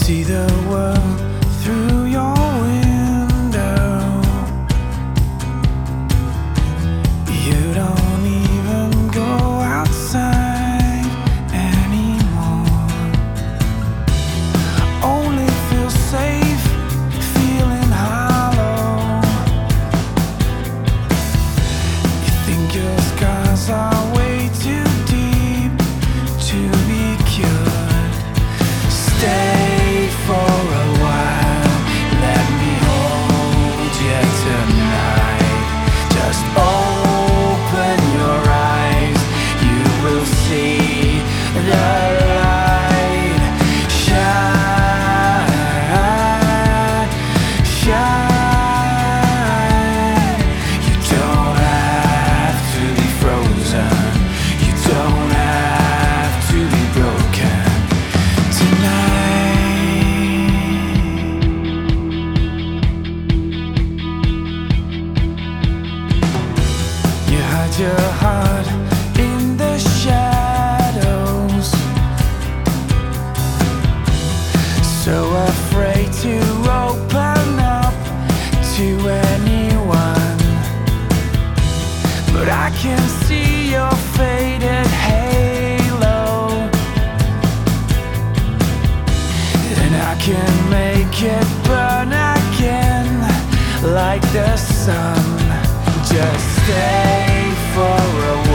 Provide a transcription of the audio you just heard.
See the world through your window. You don't even go outside anymore. Only feel safe, feeling hollow. You think your scars are way too deep to be cured. Stay for a while, let me hold you tonight. Just open your eyes, you will see the light. Shine, shine. You don't have to be frozen, you don't have to be broken tonight. You hide your heart in the shadows, so afraid to open up to anyone. But I can see your faded halo, and I can make it burn again like the sun. Just stay for a